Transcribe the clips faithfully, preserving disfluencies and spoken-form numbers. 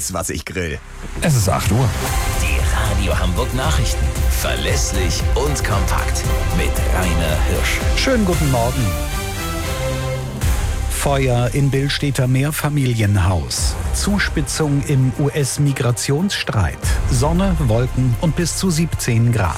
weiß, was ich grill. Es ist acht Uhr. Die Radio Hamburg Nachrichten. Verlässlich und kompakt. Mit Rainer Hirsch. Schönen guten Morgen. Feuer in Billstädter Mehrfamilienhaus. Zuspitzung im U S-Migrationsstreit. Sonne, Wolken und bis zu siebzehn Grad.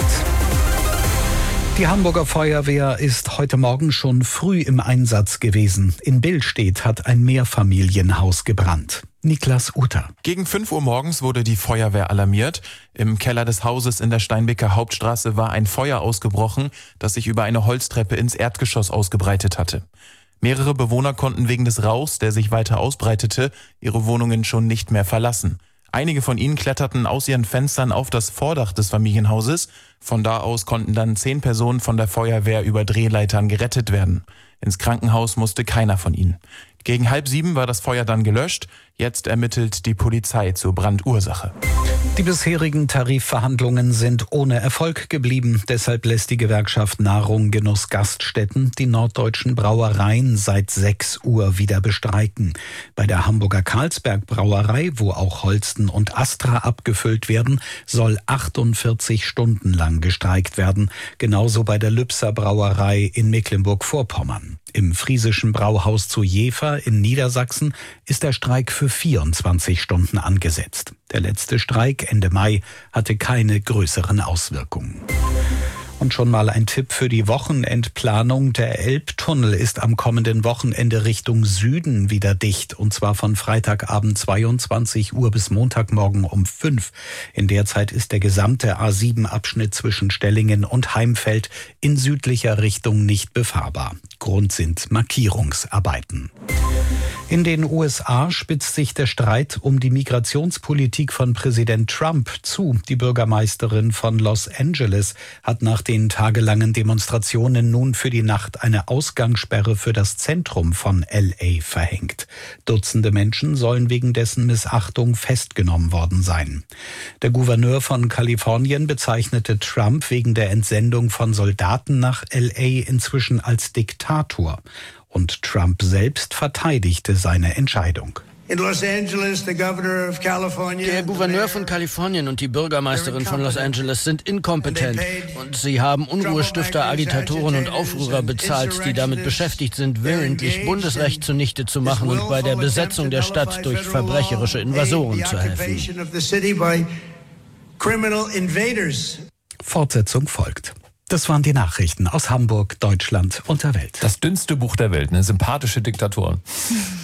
Die Hamburger Feuerwehr ist heute Morgen schon früh im Einsatz gewesen. In Billstedt hat ein Mehrfamilienhaus gebrannt. Niklas Uter. Gegen fünf Uhr morgens wurde die Feuerwehr alarmiert. Im Keller des Hauses in der Steinbecker Hauptstraße war ein Feuer ausgebrochen, das sich über eine Holztreppe ins Erdgeschoss ausgebreitet hatte. Mehrere Bewohner konnten wegen des Rauchs, der sich weiter ausbreitete, ihre Wohnungen schon nicht mehr verlassen. Einige von ihnen kletterten aus ihren Fenstern auf das Vordach des Familienhauses. Von da aus konnten dann zehn Personen von der Feuerwehr über Drehleitern gerettet werden. Ins Krankenhaus musste keiner von ihnen. Gegen halb sieben war das Feuer dann gelöscht. Jetzt ermittelt die Polizei zur Brandursache. Die bisherigen Tarifverhandlungen sind ohne Erfolg geblieben. Deshalb lässt die Gewerkschaft Nahrung, Genuss, Gaststätten die norddeutschen Brauereien seit sechs Uhr wieder bestreiken. Bei der Hamburger Carlsberg Brauerei, wo auch Holsten und Astra abgefüllt werden, soll achtundvierzig Stunden lang gestreikt werden. Genauso bei der Lübser Brauerei in Mecklenburg-Vorpommern. Im friesischen Brauhaus zu Jever in Niedersachsen ist der Streik für vierundzwanzig Stunden angesetzt. Der letzte Streik Ende Mai hatte keine größeren Auswirkungen. Und schon mal ein Tipp für die Wochenendplanung. Der Elbtunnel ist am kommenden Wochenende Richtung Süden wieder dicht. Und zwar von Freitagabend zweiundzwanzig Uhr bis Montagmorgen um fünf. In der Zeit ist der gesamte A sieben Abschnitt zwischen Stellingen und Heimfeld in südlicher Richtung nicht befahrbar. Grund sind Markierungsarbeiten. In den U S A spitzt sich der Streit um die Migrationspolitik von Präsident Trump zu. Die Bürgermeisterin von Los Angeles hat nach den tagelangen Demonstrationen nun für die Nacht eine Ausgangssperre für das Zentrum von L A verhängt. Dutzende Menschen sollen wegen dessen Missachtung festgenommen worden sein. Der Gouverneur von Kalifornien bezeichnete Trump wegen der Entsendung von Soldaten nach L A inzwischen als Diktator. Und Trump selbst verteidigte seine Entscheidung. In Los Angeles, the governor of California, der Gouverneur von Kalifornien und die Bürgermeisterin von Los Angeles sind inkompetent und sie haben Unruhestifter, Agitatoren und Aufrührer bezahlt, die damit beschäftigt sind, willentlich Bundesrecht zunichte zu machen und bei der Besetzung der Stadt durch verbrecherische Invasoren zu helfen. Fortsetzung folgt. Das waren die Nachrichten aus Hamburg, Deutschland und der Welt. Das dünnste Buch der Welt, ne? Sympathische Diktatoren.